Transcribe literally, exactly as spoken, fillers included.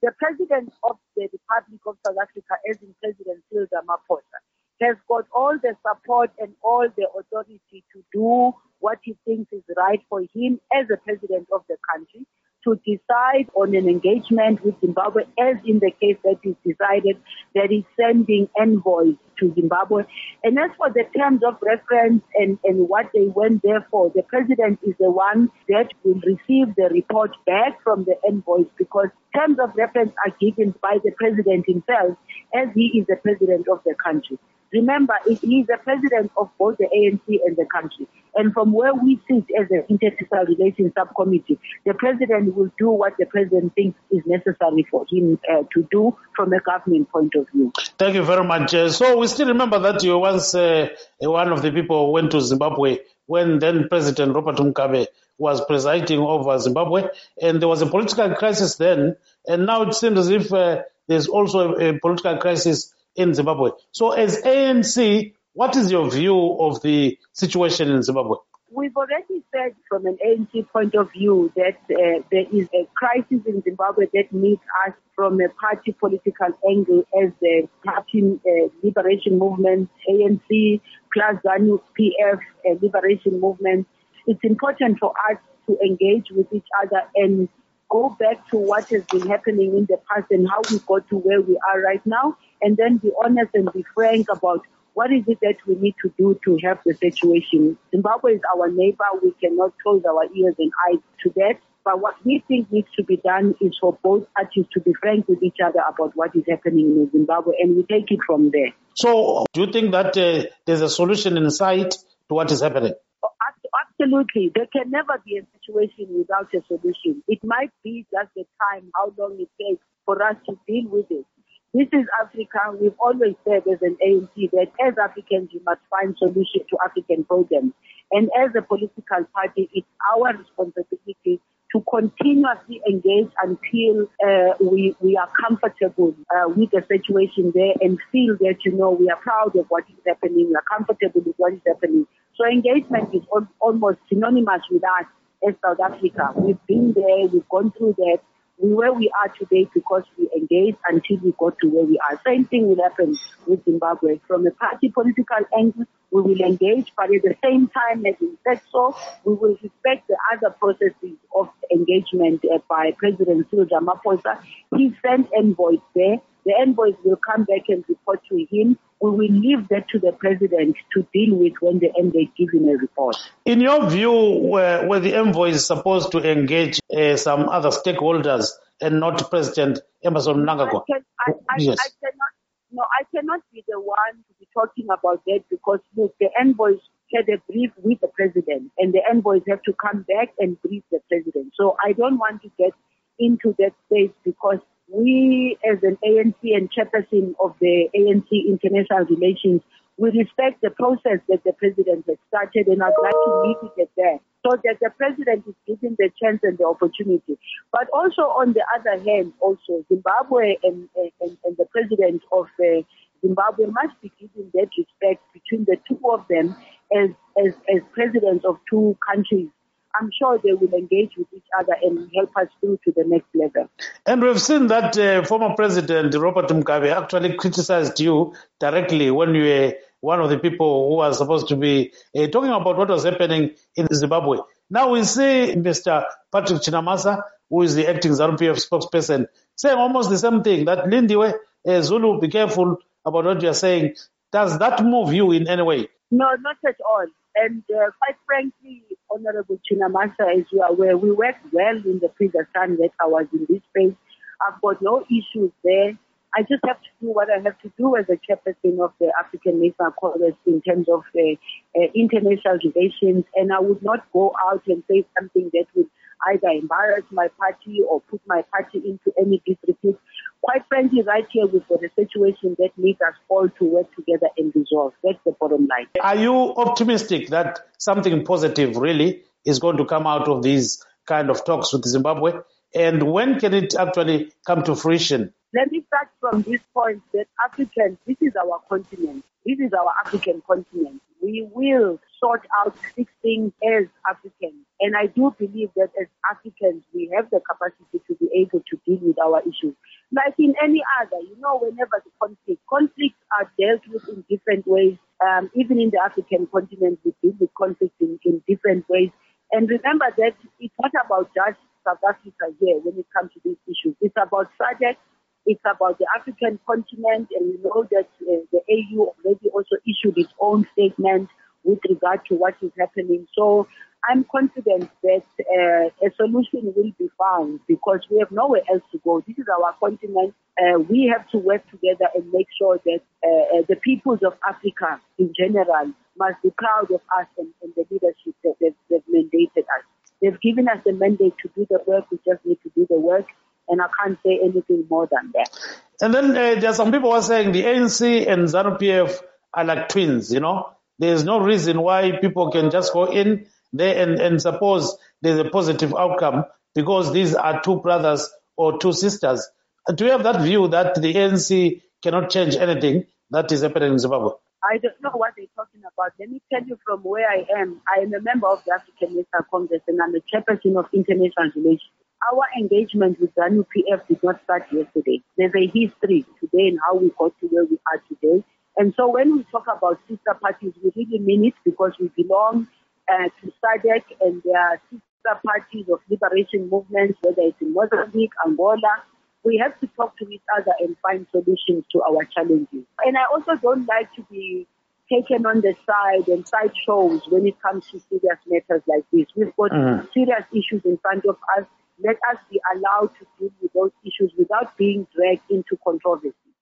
The President of the Republic of South Africa, as in President Cyril Ramaphosa, has got all the support and all the authority to do what he thinks is right for him as the President of the country, to decide on an engagement with Zimbabwe, as in the case that is decided that is sending envoys to Zimbabwe. And as for the terms of reference and, and what they went there for, the President is the one that will receive the report back from the envoys, because terms of reference are given by the President himself, as he is the President of the country. Remember, he is the President of both the A N C and the country. And from where we sit as an international relations subcommittee, the President will do what the President thinks is necessary for him uh, to do from a government point of view. Thank you very much. Uh, so we still remember that you once uh, one of the people who went to Zimbabwe when then President Robert Mugabe was presiding over Zimbabwe, and there was a political crisis then, and now it seems as if uh, there's also a, a political crisis in Zimbabwe. So as A N C, what is your view of the situation in Zimbabwe? We've already said from an A N C point of view that uh, there is a crisis in Zimbabwe that needs us from a party political angle as the Party uh, Liberation Movement, A N C, plus ZANU P F uh, Liberation Movement. It's important for us to engage with each other and go back to what has been happening in the past and how we got to where we are right now, and then be honest and be frank about what is it that we need to do to help the situation. Zimbabwe is our neighbor. We cannot close our ears and eyes to that. But what we think needs to be done is for both parties to be frank with each other about what is happening in Zimbabwe, and we take it from there. So do you think that uh, there's a solution in sight to what is happening? Absolutely. There can never be a situation without a solution. It might be just the time, how long it takes for us to deal with it. This is Africa. We've always said as an A N C that as Africans, we must find solutions to African problems. And as a political party, it's our responsibility to continuously engage until uh, we we are comfortable uh, with the situation there and feel that, you know, we are proud of what is happening, we are comfortable with what is happening. So engagement is al- almost synonymous with us as South Africa. We've been there, we've gone through that. We where we are today because we engaged until we got to where we are. Same thing will happen with Zimbabwe. From a party political angle, we will engage, but at the same time, as we said so, we will respect the other processes of engagement uh, by President Cyril Ramaphosa. He sent envoys there. The envoys will come back and report to him. We will leave that to the President to deal with when the envoys give him a report. In your view, where, where the envoy is supposed to engage uh, some other stakeholders and not President Emmerson Mnangagwa? I, can, I, I, yes. I cannot. No, I cannot be the one to be talking about that because, look, the envoys had a brief with the President and the envoys have to come back and brief the President. So I don't want to get into that space because we, as an A N C and chairperson of the A N C International Relations, we respect the process that the President has started, and I'd like to leave it at that, so that the President is given the chance and the opportunity. But also, on the other hand, also Zimbabwe and, and, and the President of uh, Zimbabwe must be given that respect between the two of them as, as, as presidents of two countries. I'm sure they will engage with each other and help us through to the next level. And we've seen that uh, former President Robert Mugabe actually criticized you directly when you were one of the people who was supposed to be uh, talking about what was happening in Zimbabwe. Now we see Mister Patrick Chinamasa, who is the acting ZANU P F spokesperson, saying almost the same thing, that Lindiwe, uh, Zulu, be careful about what you are saying. Does that move you in any way? No, not at all. And uh, quite frankly, Honorable Chinamasa, as you are aware, we worked well in the previous time that I was in this space. I've got no issues there. I just have to do what I have to do as a chairperson of the African National Congress in terms of uh, uh, international relations, and I would not go out and say something that would either embarrass my party or put my party into any disrepute. Quite frankly, right here we've got a situation that needs us all to work together and resolve. That's the bottom line. Are you optimistic that something positive really is going to come out of these kind of talks with Zimbabwe? And when can it actually come to fruition? Let me start from this point that Africans, this is our continent. This is our African continent. We will sort out six things as Africans. And I do believe that as Africans, we have the capacity to be able to deal with our issues. Like in any other, you know, whenever the conflict, conflicts are dealt with in different ways. Um, even in the African continent, we deal with conflicts in, in different ways. And remember that it's not about just South Africa here when it comes to these issues. It's about S A D C. It's about the African continent, and we know that uh, the A U already also issued its own statement with regard to what is happening. So I'm confident that uh, a solution will be found because we have nowhere else to go. This is our continent. Uh, we have to work together and make sure that uh, uh, the peoples of Africa in general must be proud of us and, and the leadership that they've, they've mandated us. They've given us the mandate to do the work. We just need to do the work. And I can't say anything more than that. And then uh, there are some people who are saying the A N C and ZANU P F are like twins, you know. There's no reason why people can just go in there and, and suppose there's a positive outcome because these are two brothers or two sisters. Do you have that view that the A N C cannot change anything that is happening in Zimbabwe? I don't know what they're talking about. Let me tell you from where I am. I am a member of the African National Congress and I'm a chairperson of international relations. Our engagement with ZANU P F did not start yesterday. There's a history today in how we got to where we are today. And so when we talk about sister parties, we really mean it because we belong uh, to S A D C and there are sister parties of liberation movements, whether it's in Mozambique, Angola. We have to talk to each other and find solutions to our challenges. And I also don't like to be taken on the side and side shows when it comes to serious matters like this. We've got mm. serious issues in front of us. Let us be allowed to deal with those issues without being dragged into controversy.